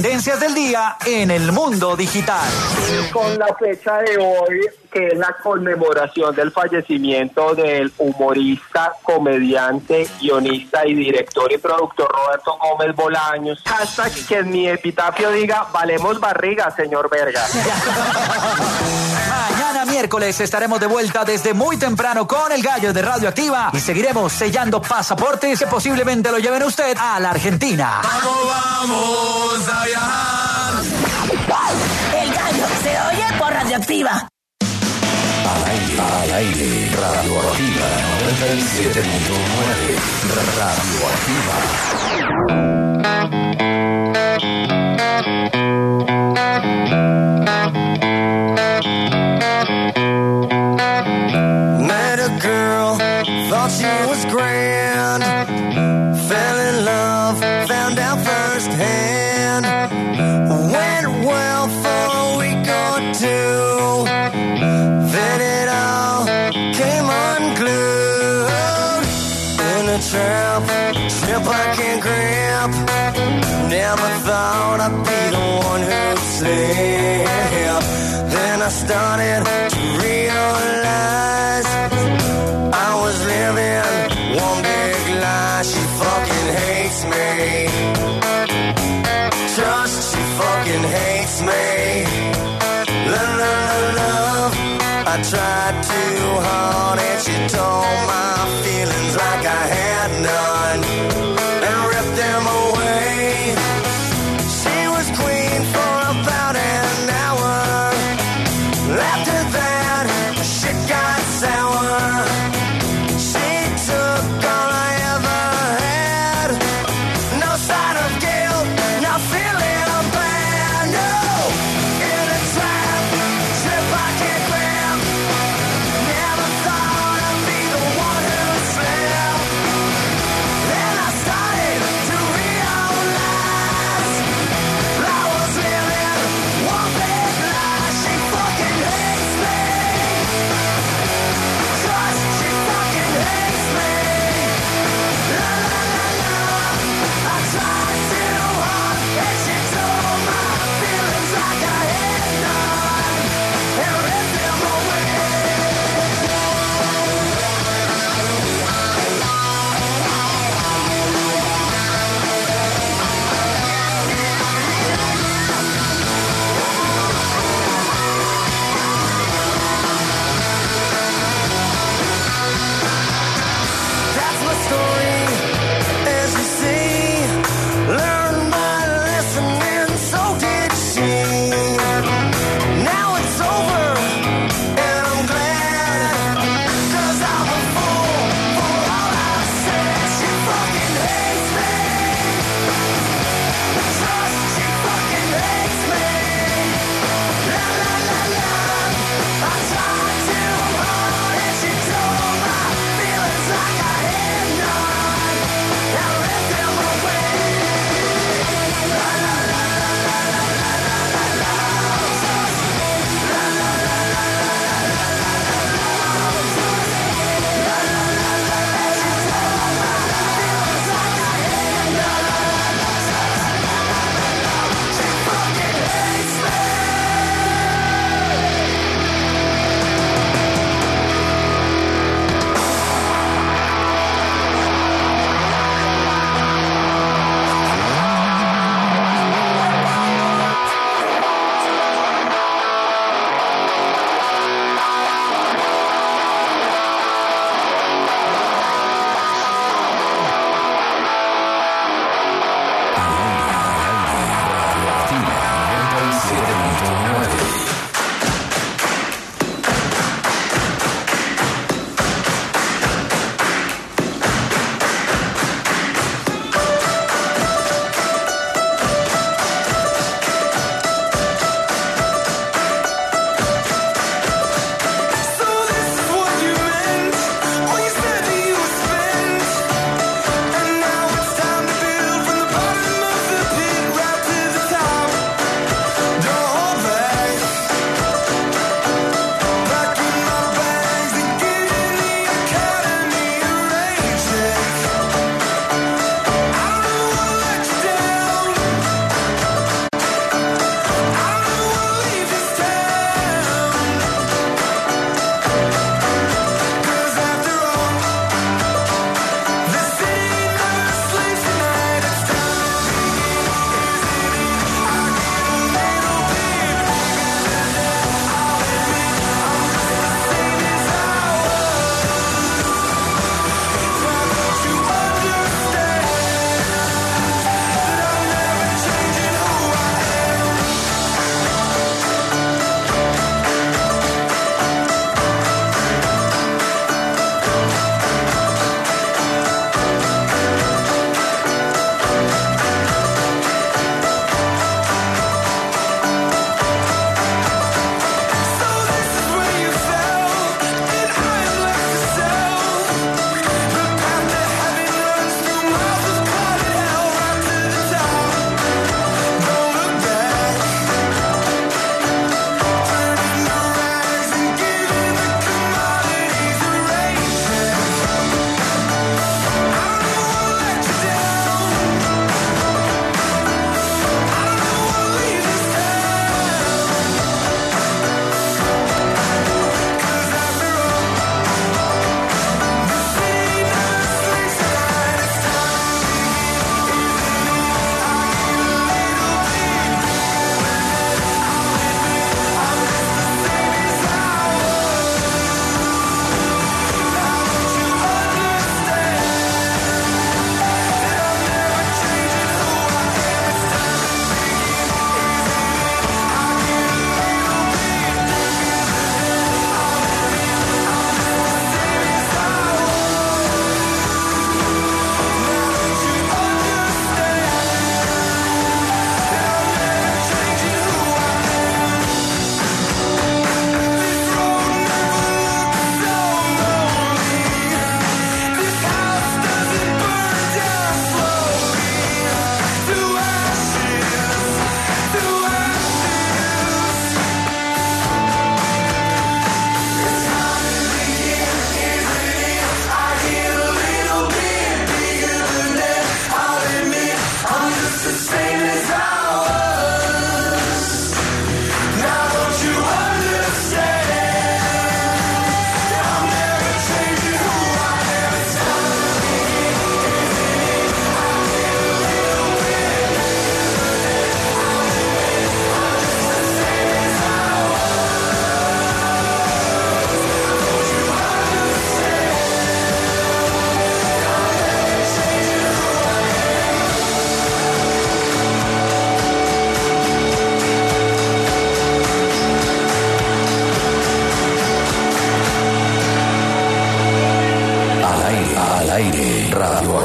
tendencias del día en el mundo digital. Con la fecha de hoy, que es la conmemoración del fallecimiento del humorista, comediante, guionista y director y productor Roberto Gómez Bolaños. Hashtag que en mi epitafio diga, valemos barriga, señor verga. Mañana miércoles estaremos de vuelta desde muy temprano con el gallo de Radioactiva y seguiremos sellando pasaportes que posiblemente lo lleven usted a la Argentina. Vamos a viajar. El gallo se oye por Radioactiva. Al aire, Radioactiva 97.9, Radioactiva. Met a girl, thought she was grand. Fell in love, found out firsthand. Went well for a week or two. Then it all came unglued. In a trap, slip I can't grab. Never thought I'd be the one who'd slip. Then I started to realize I was living one big lie. She fucking hates me. Trust, she fucking hates me. Love, I tried too hard and she told my feelings like I had none and ripped them away. She was queen for about an hour. After that, shit got sour. She took all I ever had. No sign of guilt, not feeling bad. No, in a trap, trip I can't grab. Never thought I'd be the one who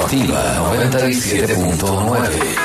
Activa 97.9.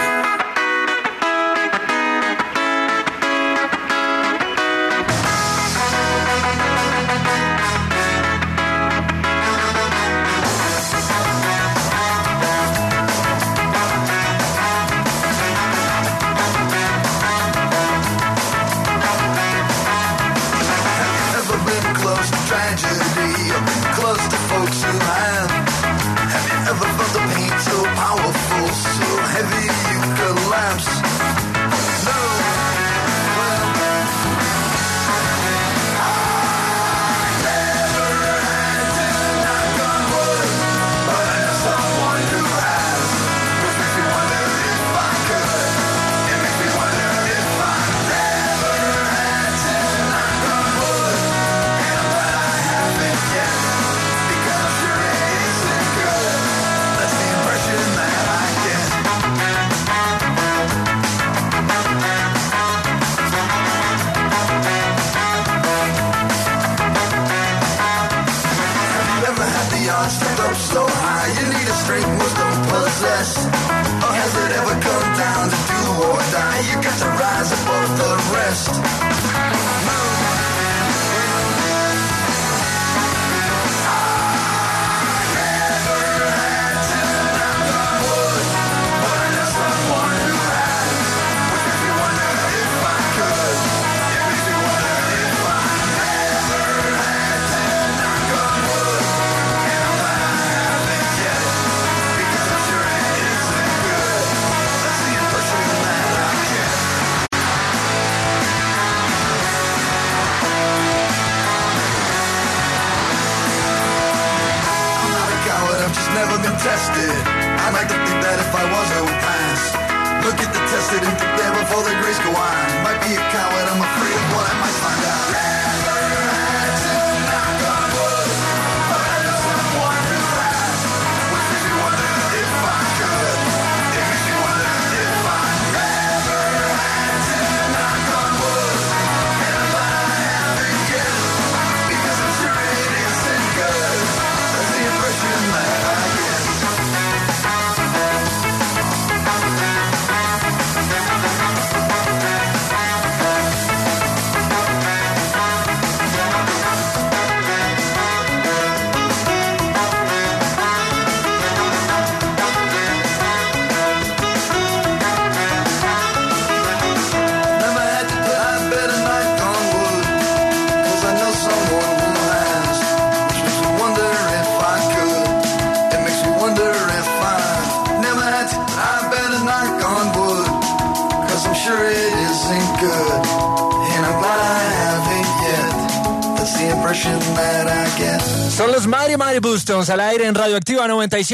Son los Mighty Bosstones al aire en Radioactiva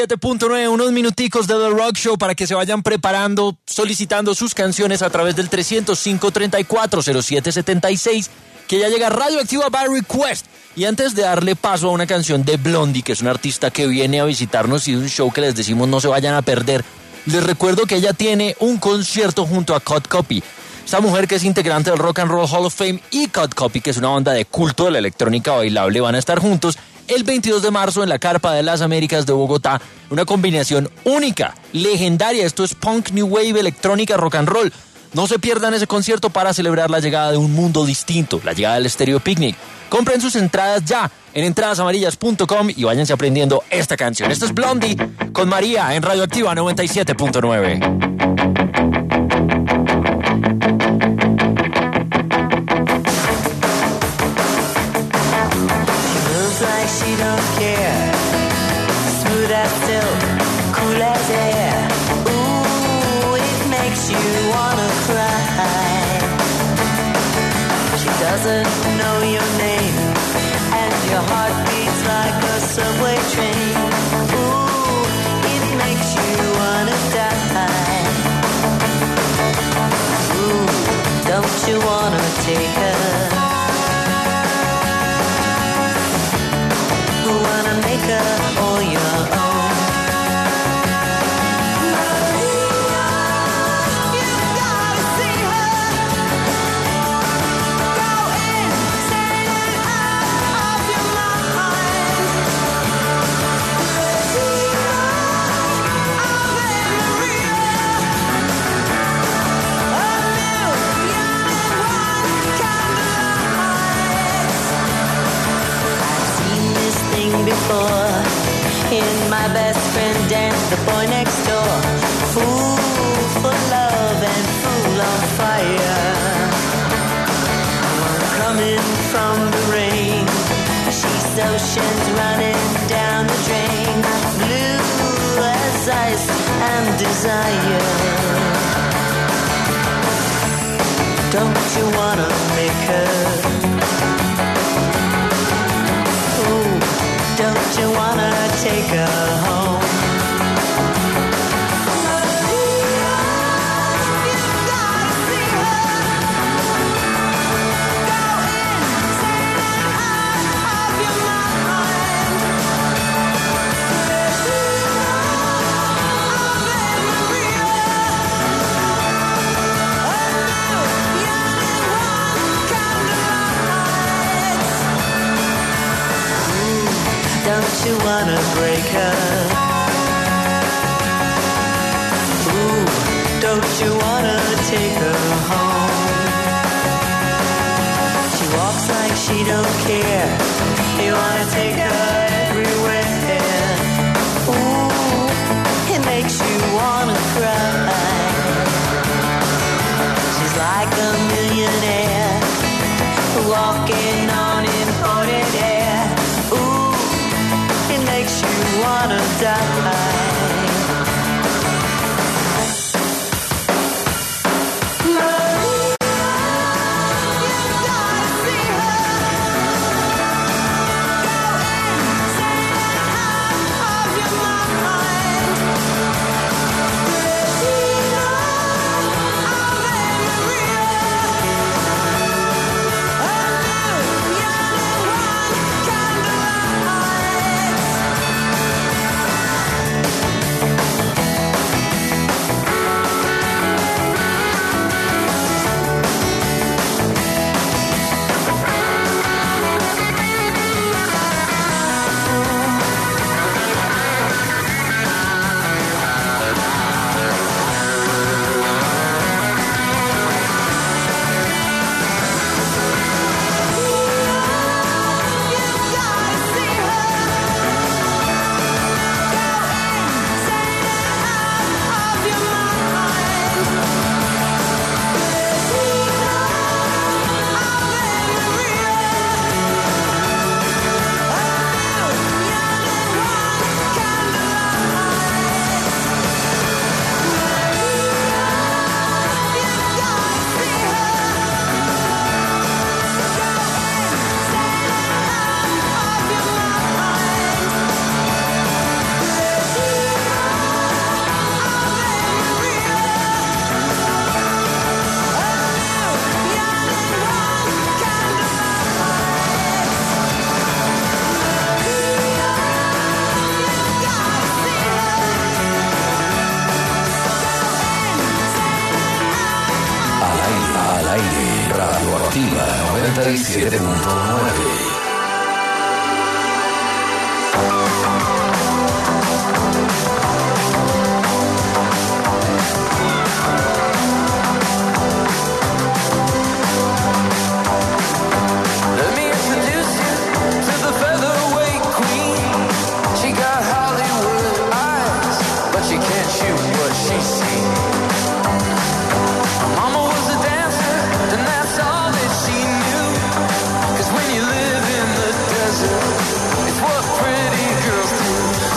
97.9, unos minuticos de The Rock Show para que se vayan preparando, solicitando sus canciones a través del 305-340776, que ya llega Radioactiva by Request. Y antes de darle paso a una canción de Blondie, que es una artista que viene a visitarnos y es un show que les decimos no se vayan a perder, les recuerdo que ella tiene un concierto junto a Cut Copy. Esta mujer, que es integrante del Rock and Roll Hall of Fame, y Cut Copy, que es una banda de culto de la electrónica bailable, van a estar juntos el 22 de marzo en la Carpa de las Américas de Bogotá. Una combinación única, legendaria. Esto es punk, new wave, electrónica, rock and roll. No se pierdan ese concierto para celebrar la llegada de un mundo distinto, la llegada del Stereo Picnic. Compren sus entradas ya en entradasamarillas.com y váyanse aprendiendo esta canción. Esto es Blondie con María en Radioactiva 97.9. She don't care. Smooth as silk, cool as air. Ooh, it makes you wanna cry. She doesn't know your name, and your heart beats like a subway train. Ooh, it makes you wanna die. Ooh, don't you wanna take her? Wanna make her all your own. Maria, you've gotta see her. Go insane and out of your mind. Maria, from the rain. She's oceans running down the drain, blue as ice and desire. Don't you wanna make her? Ooh, don't you wanna take her home? Don't you wanna break her? Ooh, don't you wanna take her home? She walks like she don't care. You wanna take her everywhere. Ooh, it makes you wanna cry. She's like a millionaire walking on imported air. Ooh, it makes you wanna die. Radioactiva 97.9. It's what pretty girls do.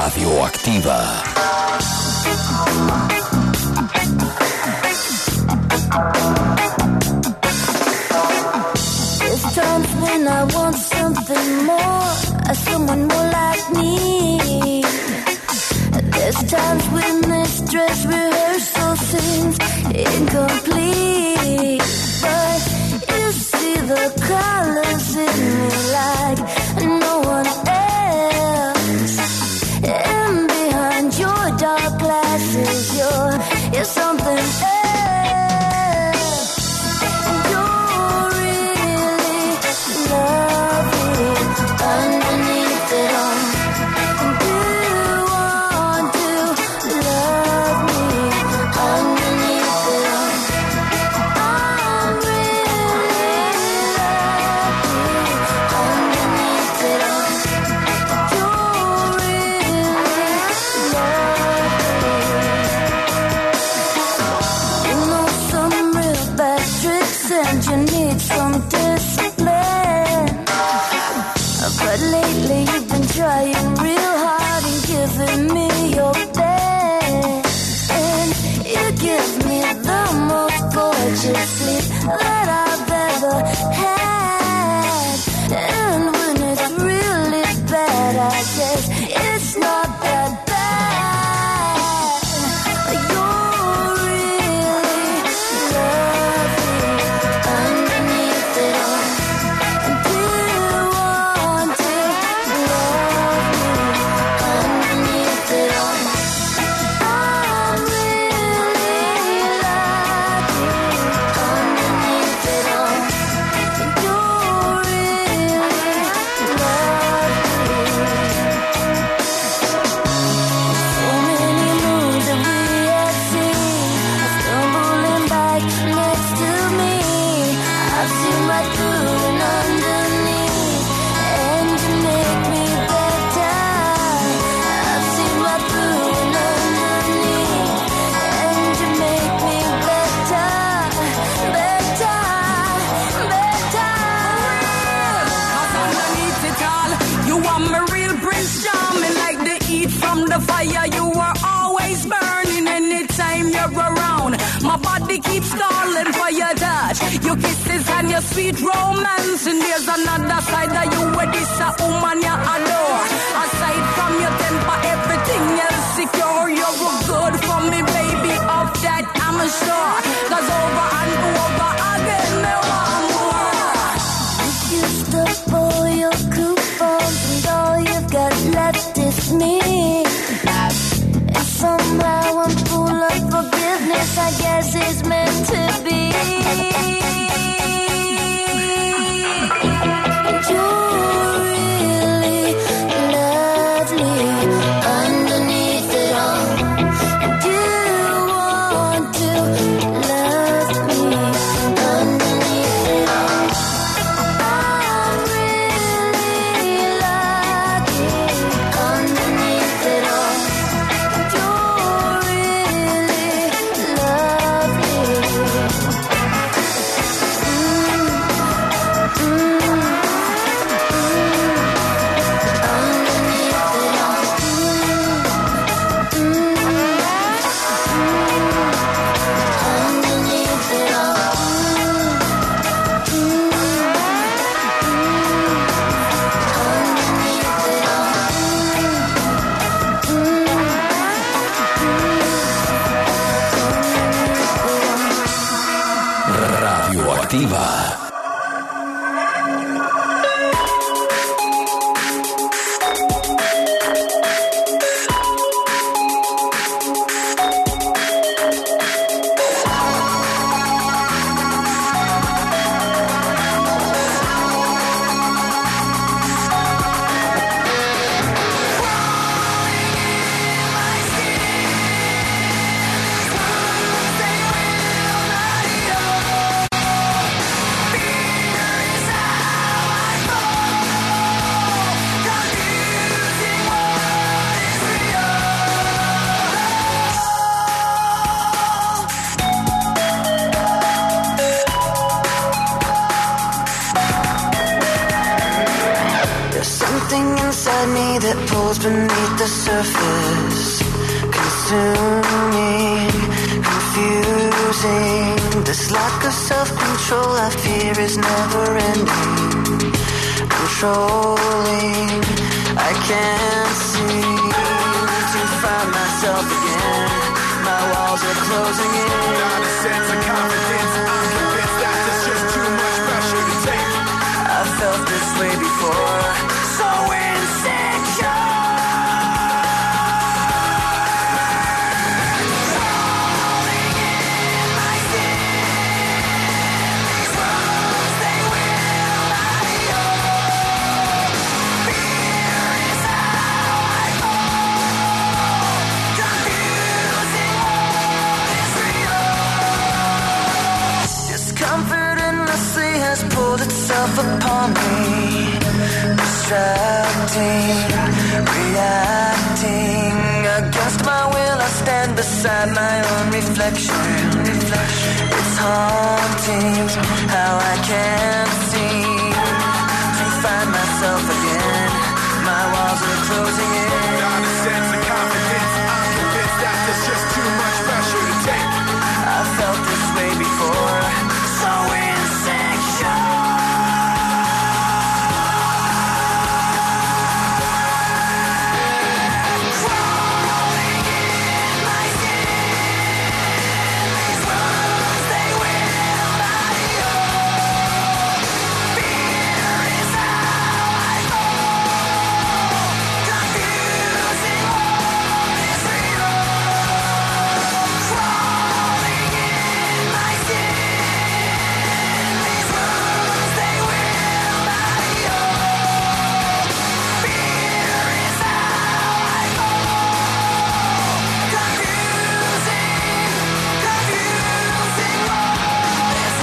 Radioactiva. There's times when I want something more, someone more like me. There's times when this dress rehearsal seems incomplete. But you see the colors in me like no one else. And behind your dark glasses, you're something else. You're really lovely underneath it all. Do you want to love me underneath it all? I'm really lovely underneath it all. You're really lovely. You know some real bad tricks and you need some discipline. But lately you've been trying real hard and giving me your best. And you give me the most gorgeous sleep that I've ever had. And when it's really bad, I guess it's not that bad. You're really lovely underneath it all. Do you want to love me underneath it all? I'm really lucky underneath it all. You're really lovely. So many moons that we have seen stumbling back next to me. I've seen right through and underneath, and you make me better. I've seen right through and underneath, and you make me better, better, better. Cause underneath it all, you are my real Prince Charming. Like the heat from the fire, you are always burning anytime you're around. My body keeps calling for your touch, your kisses and your sweet romance. And there's another side of you where this a woman you adore. Aside from your temper, everything else secure. You're good for me, baby, of that I'm sure. Cause over and over again, me want more. If you stop all your coupons and all you've got left is me, and somehow I'm full of forgiveness, I guess it's meant to be. You're really lovely underneath it all. Do you want to love me underneath it all? I'm really lucky underneath it all. You're really Radioactiva. Be something inside me that pulls beneath the surface. Consuming, confusing. This lack of self-control I fear is never ending. Controlling, I can't seem to find myself again. My walls are closing in. Without a sense of confidence, I'm convinced that there's just too much pressure to take. I felt this way before, so insecure. Crawling in my skin, these wounds they will not heal. Fear is how I go, confusing what is real. Discomfort endlessly has pulled itself upon me, distracting, reacting. Against my will I stand beside my own reflection. It's haunting how I can't seem to find myself again. My walls are closing in. Without a sense of confidence, I'm convinced that there's just too much pressure to take. I felt this way before, so insecure. Crawling in my skin, these wounds they will not heal. Fear is how I go, confusing what is real. Crawling in my skin, these wounds they will not heal. Fear is how I go, confusing what is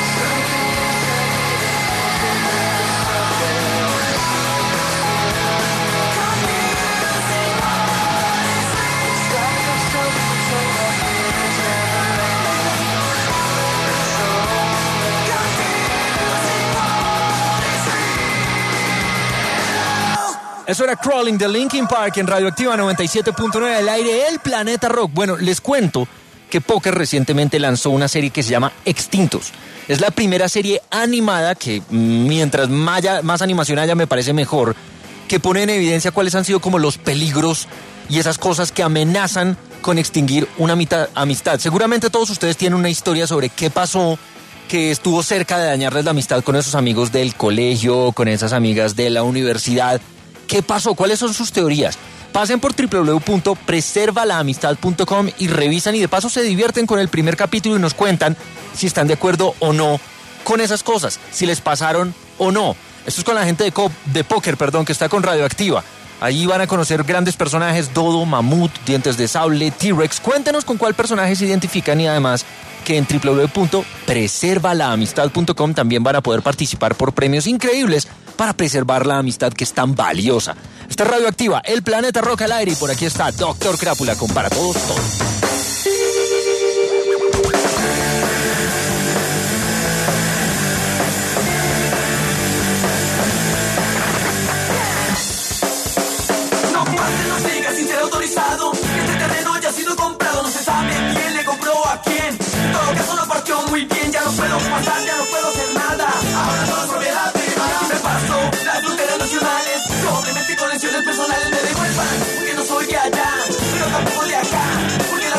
Eso era Crawling de Linkin Park en Radioactiva 97.9 al aire, el Planeta Rock. Bueno, les cuento que Poker recientemente lanzó una serie que se llama Extintos. Es la primera serie animada que, mientras más animación haya, me parece mejor, que pone en evidencia cuáles han sido como los peligros y esas cosas que amenazan con extinguir una amistad. Seguramente todos ustedes tienen una historia sobre qué pasó, que estuvo cerca de dañarles la amistad con esos amigos del colegio, con esas amigas de la universidad. ¿Qué pasó? ¿Cuáles son sus teorías? Pasen por www.preservalaamistad.com y revisan y de paso se divierten con el primer capítulo y nos cuentan si están de acuerdo o no con esas cosas, si les pasaron o no. Esto es con la gente de Poker, que está con Radioactiva. Allí van a conocer grandes personajes, Dodo, Mamut, Dientes de Sable, T-Rex. Cuéntenos con cuál personaje se identifican y además que en www.preservalaamistad.com también van a poder participar por premios increíbles para preservar la amistad que es tan valiosa. Esta es Radioactiva, el Planeta Rock al aire y por aquí está Dr. Crápula con Para Todos, Todo. No pase, no siga sin ser autorizado. Este terreno ya ha sido comprado, no se sabe quién le compró a quién. En todo caso no partió muy bien, ya no puedo pasar, ya no puedo hacer nada. Ahora todo es propiedad privada. Me paso las fronteras nacionales, probablemente con lesiones personales me devuelvan, porque no soy de allá, pero tampoco de acá, porque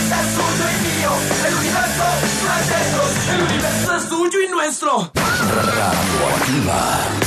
planeta es suyo y mío. El universo no es de ellos. El universo es suyo y nuestro. Radioactiva.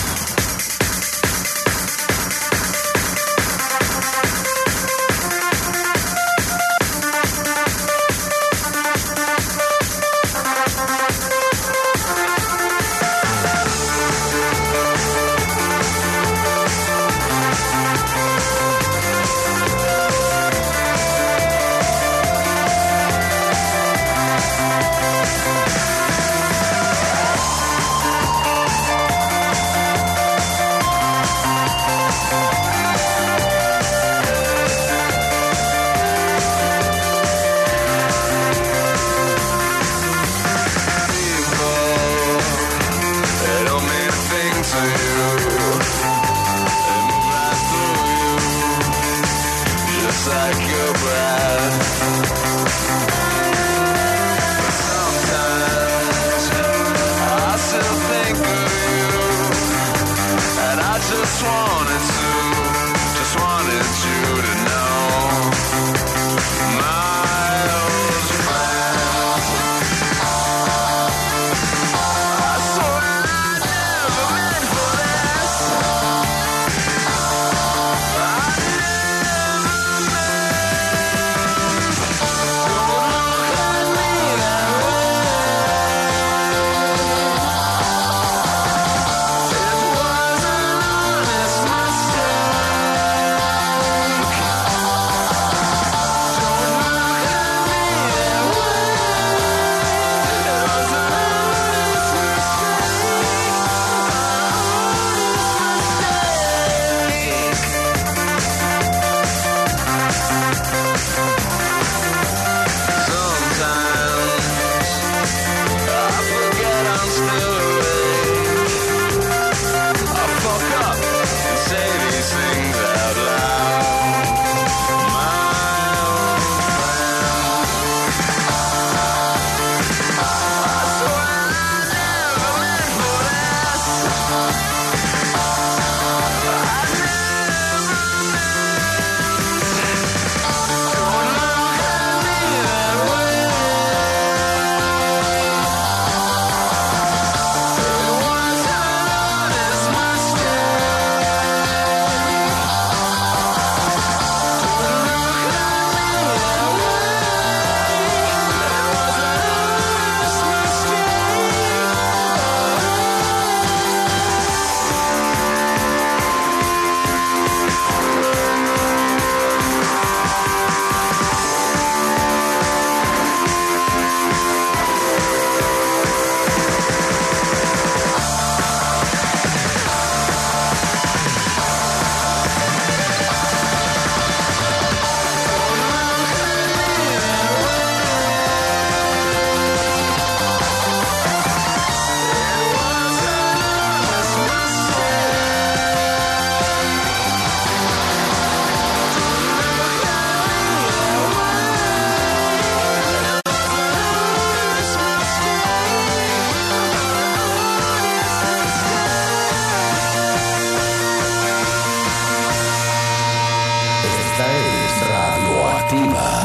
Esta es Radioactiva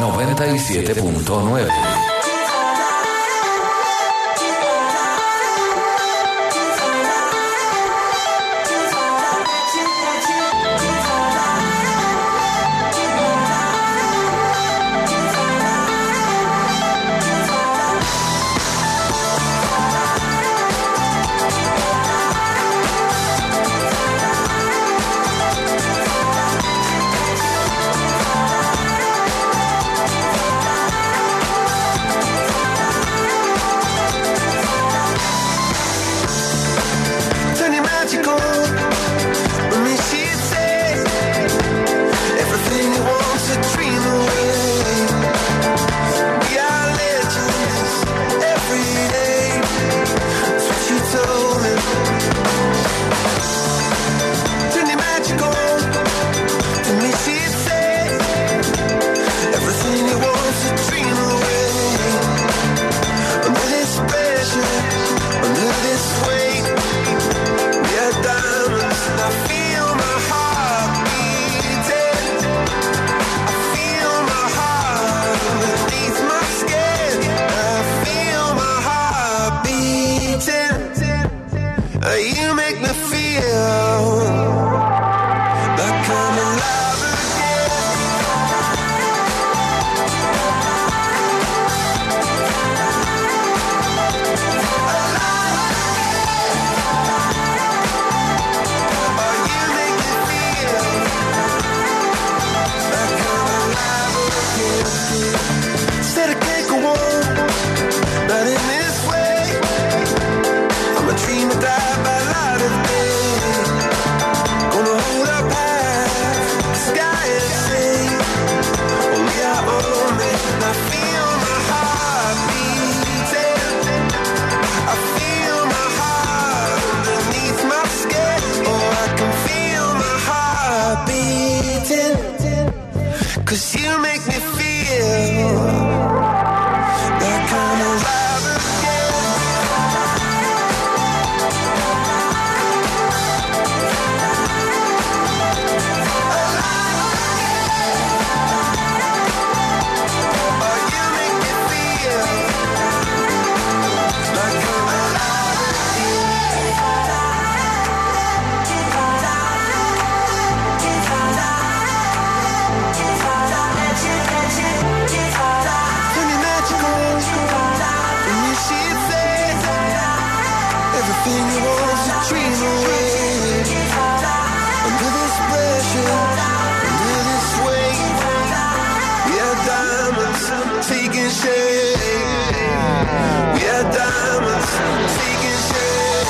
97.9. taking shape. We are diamonds taking shape.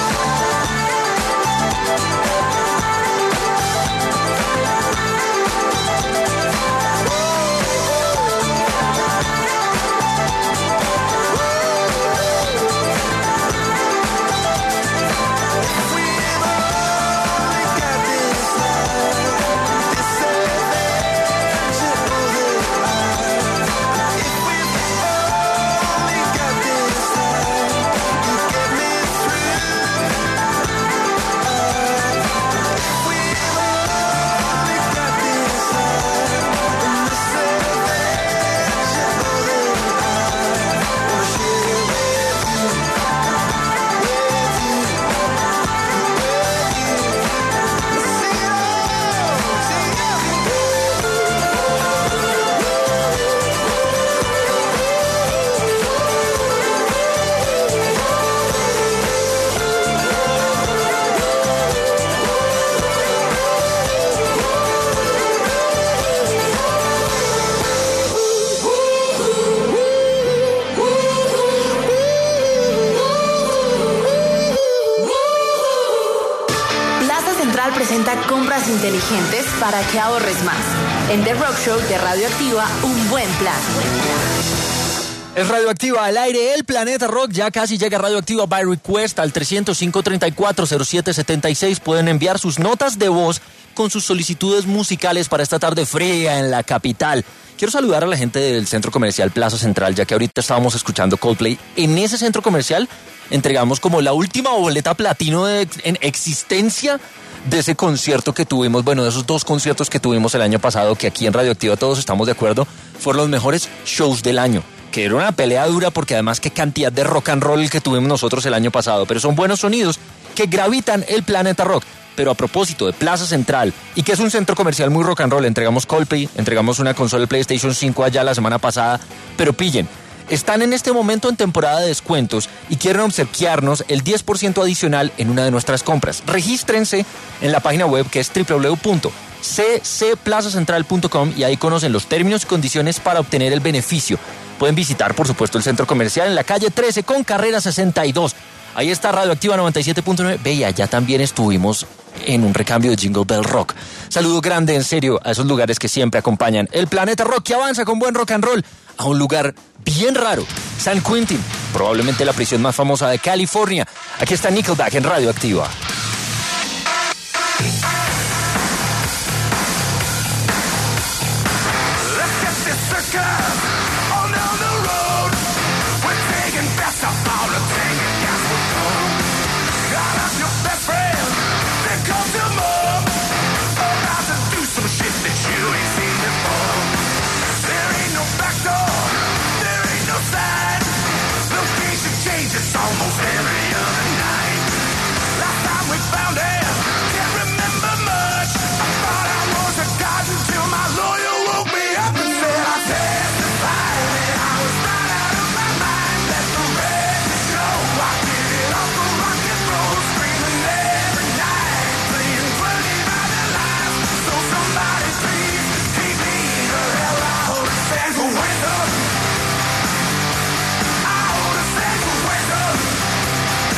Presenta compras inteligentes para que ahorres más. En The Rock Show de Radioactiva, un buen plan. Es Radioactiva al aire, el Planeta Rock. Ya casi llega Radioactiva by Request al 305-340776. Pueden enviar sus notas de voz con sus solicitudes musicales para esta tarde fría en la capital. Quiero saludar a la gente del centro comercial Plaza Central, ya que ahorita estábamos escuchando Coldplay. En ese centro comercial entregamos como la última boleta platino en existencia de ese concierto que tuvimos, bueno, de esos 2 conciertos que tuvimos el año pasado, que aquí en Radioactiva todos estamos de acuerdo, fueron los mejores shows del año, que era una pelea dura porque además qué cantidad de rock and roll que tuvimos nosotros el año pasado, pero son buenos sonidos que gravitan el Planeta Rock. Pero a propósito de Plaza Central, y que es un centro comercial muy rock and roll, entregamos Coldplay, entregamos una consola de PlayStation 5 allá la semana pasada, pero pillen, están en este momento en temporada de descuentos y quieren obsequiarnos el 10% adicional en una de nuestras compras. Regístrense en la página web que es www.ccplazacentral.com y ahí conocen los términos y condiciones para obtener el beneficio. Pueden visitar, por supuesto, el centro comercial en la calle 13 con carrera 62. Ahí está Radioactiva 97.9. Ve, y allá también estuvimos en un recambio de Jingle Bell Rock. Saludo grande, en serio, a esos lugares que siempre acompañan el Planeta Rock, que avanza con buen rock and roll a un lugar bien raro, San Quentin, probablemente la prisión más famosa de California. Aquí está Nickelback en Radioactiva. Almost every other night. Last time we found it, can't remember much. I thought I was a god until my lawyer woke me up and said I testified that I was right out of my mind. Let the record show I did it off the rock and roll, screaming every night, playing 20 by the lights. So somebody please keep me the hell out of San Quentin. Out of San Quentin.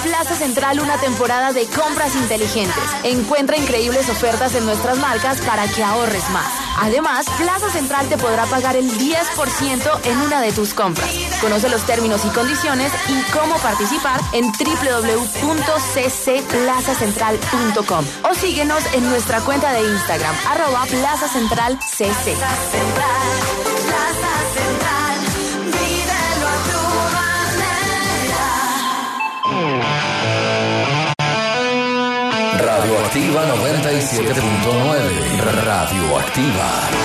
Plaza Central una temporada de compras inteligentes. Encuentra increíbles ofertas en nuestras marcas para que ahorres más. Además, Plaza Central te podrá pagar el 10% en una de tus compras. Conoce los términos y condiciones y cómo participar en www.ccplazacentral.com o síguenos en nuestra cuenta de Instagram, @plazacentralcc. Radioactiva 97.9. Radioactiva.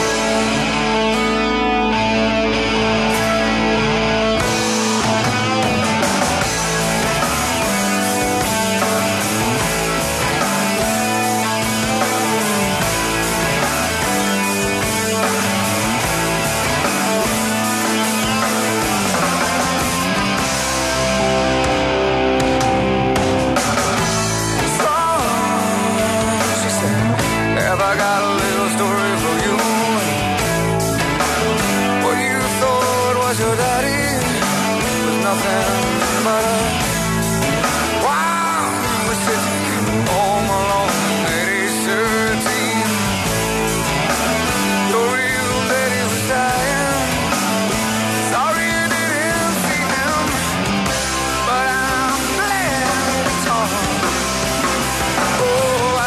Have I got a little story for you? What you thought was your daddy was nothing but a wild city home alone at age 13. Your real daddy was dying. Sorry you didn't see him, but I'm glad it's all. Oh,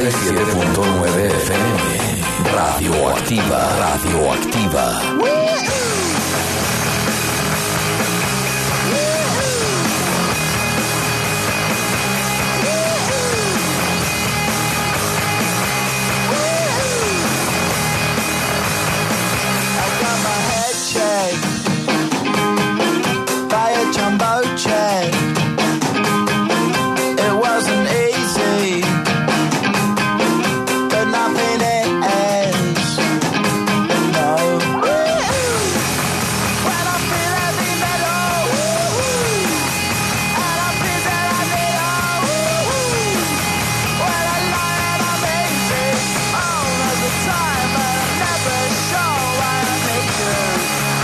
97.9 FM. Radioactiva, radioactiva. By a jumbo jet. It wasn't easy, but nothing is. No. When I feel heavy metal, and I feel that I need when I lie and I'm easy, all of the time, but I'm never sure why I make you.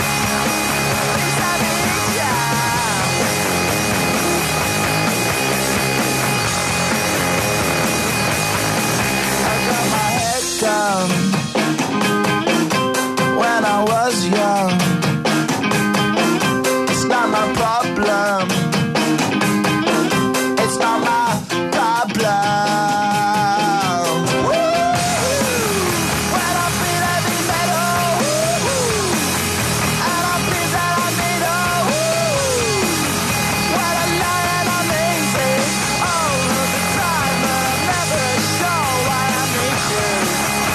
Down when I was young. It's not my problem. It's not my problem. When I feel heavy metal, and I feel that I need when I lie and I'm easy all of the time, but I'm never sure why I make you.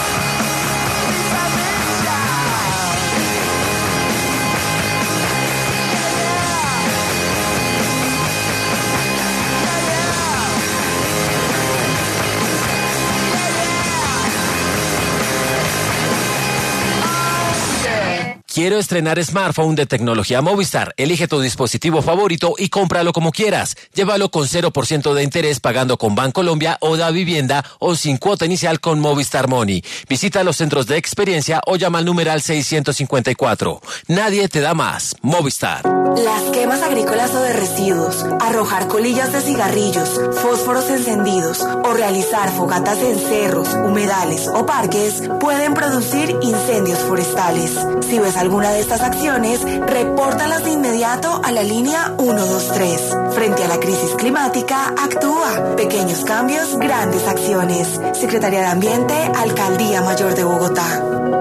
Quiero estrenar smartphone de tecnología Movistar. Elige tu dispositivo favorito y cómpralo como quieras. Llévalo con 0% de interés pagando con Bancolombia o Da Vivienda o sin cuota inicial con Movistar Money. Visita los centros de experiencia o llama al numeral 654. Nadie te da más. Movistar. Las quemas agrícolas o de residuos, arrojar colillas de cigarrillos, fósforos encendidos o realizar fogatas en cerros, humedales o parques pueden producir incendios forestales. Si ves alguna de estas acciones, repórtalas de inmediato a la línea 123. Frente a la crisis climática, actúa. Pequeños cambios, grandes acciones. Secretaría de Ambiente, Alcaldía Mayor de Bogotá.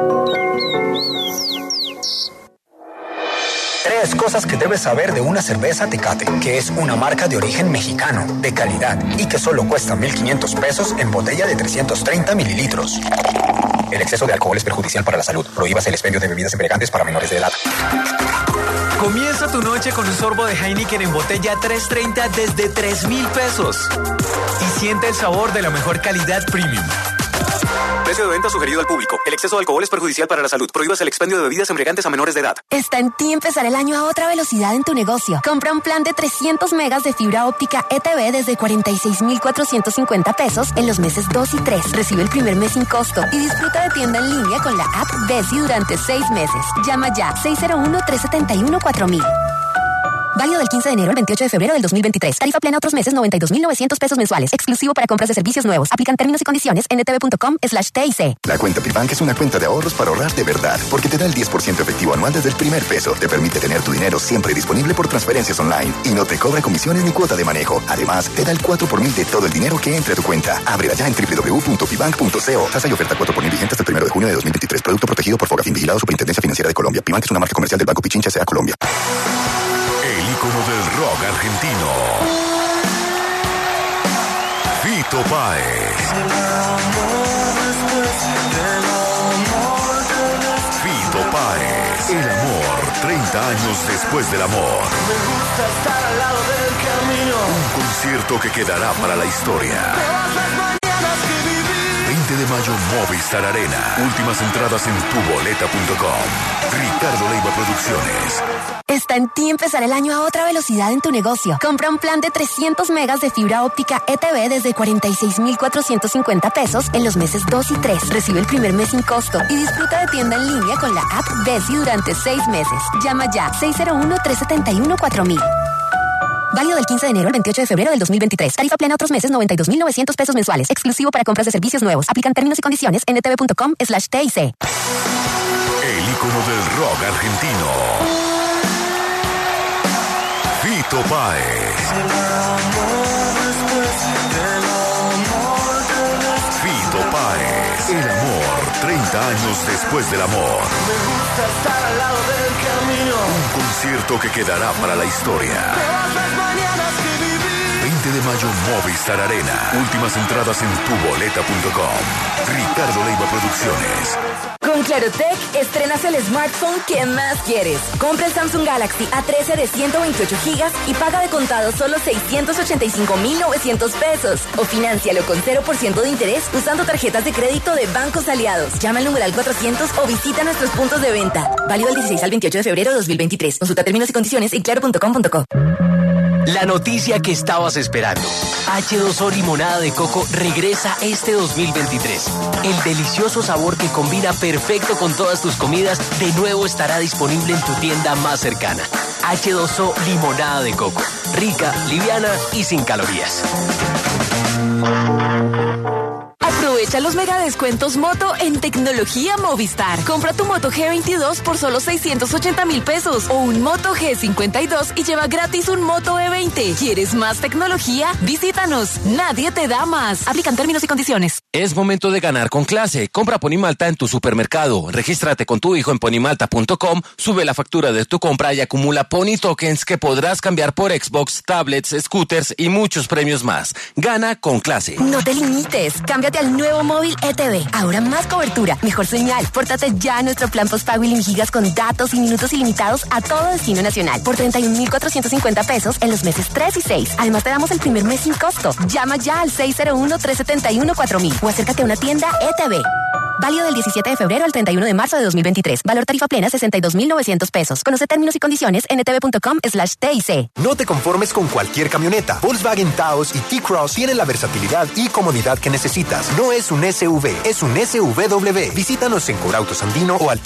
3 cosas que debes saber de una cerveza Tecate, que es una marca de origen mexicano, de calidad y que solo cuesta 1,500 pesos en botella de 330 mililitros. El exceso de alcohol es perjudicial para la salud. Prohíbas el expendio de bebidas embriagantes para menores de edad. Comienza tu noche con un sorbo de Heineken en botella 330 desde 3,000 pesos. Y siente el sabor de la mejor calidad premium. Precio de venta sugerido al público. El exceso de alcohol es perjudicial para la salud. Prohíbas el expendio de bebidas embriagantes a menores de edad. Está en ti empezar el año a otra velocidad en tu negocio. Compra un plan de 300 megas de fibra óptica ETV desde 46,450 pesos en los meses 2 y 3. Recibe el primer mes sin costo y disfruta de tienda en línea con la app Desi durante 6 meses. Llama ya 601-371-4000. Válido del 15 de enero al 28 de febrero del 2023. Tarifa plena otros meses 92,900 pesos mensuales. Exclusivo para compras de servicios nuevos. Aplican términos y condiciones en ntv.com/TIC. La cuenta Pibank es una cuenta de ahorros para ahorrar de verdad, porque te da el 10% efectivo anual desde el primer peso. Te permite tener tu dinero siempre disponible por transferencias online y no te cobra comisiones ni cuota de manejo. Además, te da el 4 por mil de todo el dinero que entre a tu cuenta. Ábrela ya en www.pibank.co. Tasa y oferta 4 por mil vigente hasta el 1 de junio de 2023. Producto protegido por Fogafín, vigilado Superintendencia Financiera de Colombia. Pibank es una marca comercial del Banco Pichincha S.A. Colombia. El ícono del rock argentino, Fito Páez. Fito Páez, el amor, 30 años después del amor. Me gusta estar al lado del camino. Un concierto que quedará para la historia. 20 de mayo, Movistar Arena. Últimas entradas en tuboleta.com. Ricardo Leiva Producciones. Está en ti empezar el año a otra velocidad en tu negocio. Compra un plan de 300 megas de fibra óptica ETV desde 46,450 pesos en los meses 2 y 3. Recibe el primer mes sin costo y disfruta de tienda en línea con la app Desi durante 6 meses. Llama ya 601-371-4000. Válido del 15 de enero al 28 de febrero del 2023. Tarifa plena otros meses 92,900 pesos mensuales. Exclusivo para compras de servicios nuevos. Aplican términos y condiciones en ntv.com/TIC. El ícono del rock argentino, Fito Páez. 30 años después del amor. Me gusta estar al lado del camino. Un concierto que quedará para la historia. Todas las mañanas que viví. 20 de mayo, Movistar Arena. Últimas entradas en tuboleta.com. Ricardo Leiva Producciones. Con Clarotec, estrenas el smartphone que más quieres. Compra el Samsung Galaxy A13 de 128 gigas y paga de contado solo 685,900 pesos. O fináncialo con 0% de interés usando tarjetas de crédito de Bancos Aliados. Llama al numeral 400 o visita nuestros puntos de venta. Válido del 16 al 28 de febrero de 2023. Consulta términos y condiciones en claro.com.co. La noticia que estabas esperando. H2O Limonada de Coco regresa este 2023. El delicioso sabor que combina perfecto con todas tus comidas de nuevo estará disponible en tu tienda más cercana. H2O Limonada de Coco. Rica, liviana y sin calorías. Aprovecha los mega descuentos Moto en Tecnología Movistar. Compra tu Moto G22 por solo 680,000 pesos o un Moto G52 y lleva gratis un Moto E20. ¿Quieres más tecnología? Visítanos. Nadie te da más. Aplican términos y condiciones. Es momento de ganar con clase. Compra Ponimalta en tu supermercado. Regístrate con tu hijo en ponimalta.com, sube la factura de tu compra y acumula Pony Tokens que podrás cambiar por Xbox, tablets, scooters y muchos premios más. Gana con clase. No te limites. Cámbiate al nuevo móvil ETV. Ahora más cobertura, mejor señal. Pórtate ya a nuestro plan postpago y gigas con datos y minutos ilimitados a todo destino nacional por 31,450 pesos en los meses 3 y 6. Además te damos el primer mes sin costo. Llama ya al 601-371-4000 o acércate a una tienda ETV. Válido del 17 de febrero al 31 de marzo de 2023. Valor tarifa plena 62,900 pesos. Conoce términos y condiciones en etv.com/TIC. No te conformes con cualquier camioneta. Volkswagen Taos y T-Cross tienen la versatilidad y comodidad que necesitas. No es un SUV, es un SUV. Visítanos en Corautos Andino o al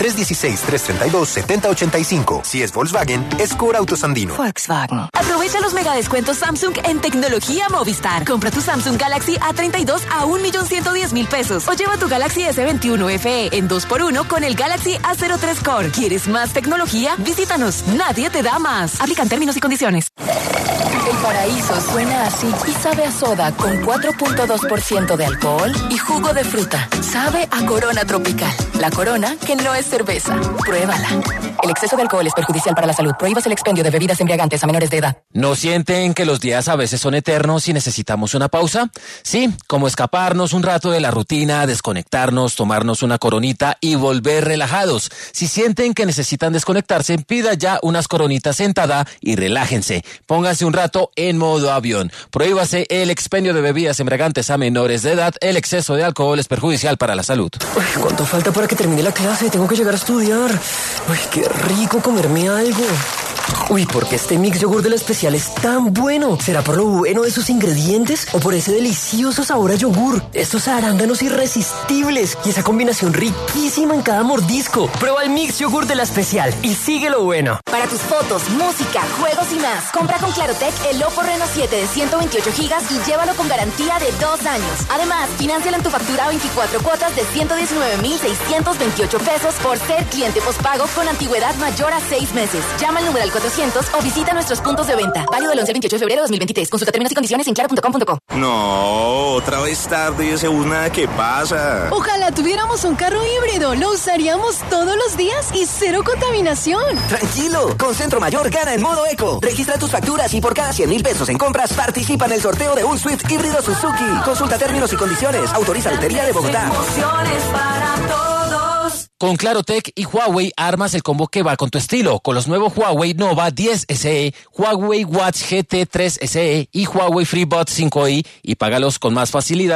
316-332-7085. Si es Volkswagen, es Corautos Andino. Volkswagen. Aprovecha los mega descuentos Samsung en Tecnología Movistar. Compra tu Samsung Galaxy A32 a 1,110,000 pesos o lleva tu Galaxy S21 FE en 2x1 con el Galaxy A03 Core. ¿Quieres más tecnología? Visítanos. Nadie te da más. Aplican términos y condiciones. El paraíso suena así y sabe a soda con 4.2% de alcohol y jugo de fruta. Sabe a Corona Tropical. La Corona que no es cerveza. Pruébala. El exceso de alcohol es perjudicial para la salud. Prohíbas el expendio de bebidas embriagantes a menores de edad. ¿No sienten que los días a veces son eternos y necesitamos una pausa? Sí, como escaparnos un rato de la rutina, desconectarnos, tomarnos una coronita y volver relajados. Si sienten que necesitan desconectarse, pida ya unas coronitas sentada y relájense. Póngase un rato en modo avión. Prohíbase el expendio de bebidas embriagantes a menores de edad. El exceso de alcohol es perjudicial para la salud. Uy, ¿cuánto falta para que termine la clase? Tengo que llegar a estudiar. Uy, qué rico comerme algo. Uy, ¿por qué este mix yogur de la especial es tan bueno? ¿Será por lo bueno de sus ingredientes o por ese delicioso sabor a yogur? Estos arándanos irresistibles y esa combinación riquísima en cada mordisco. Prueba el mix yogur de la especial y sigue lo bueno. Para tus fotos, música, juegos y más, compra con Clarotec el Oppo Reno 7 de 128 gigas y llévalo con garantía de 2 años. Además, financialo en tu factura a 24 cuotas de 119,628 pesos por ser cliente postpago con antigüedad mayor a 6 meses. Llama al numeral 400 o visita nuestros puntos de venta. Válido del 11 al 28 de febrero de 2023. Consulta términos y condiciones en claro.com.co. No, otra vez tarde y ese bus nada que pasa. Ojalá tuviéramos un carro híbrido. Lo usaríamos todos los días y cero contaminación. Tranquilo, con Centro Mayor gana en modo eco. Registra tus facturas y por cada 100,000 pesos en compras participa en el sorteo de un Swift híbrido Suzuki. Consulta términos y condiciones. Autoriza Lotería de Bogotá. Emociones para todos. Con Clarotec y Huawei armas el combo que va con tu estilo. Con los nuevos Huawei Nova 10 SE, Huawei Watch GT3 SE y Huawei FreeBuds 5i y págalos con más facilidad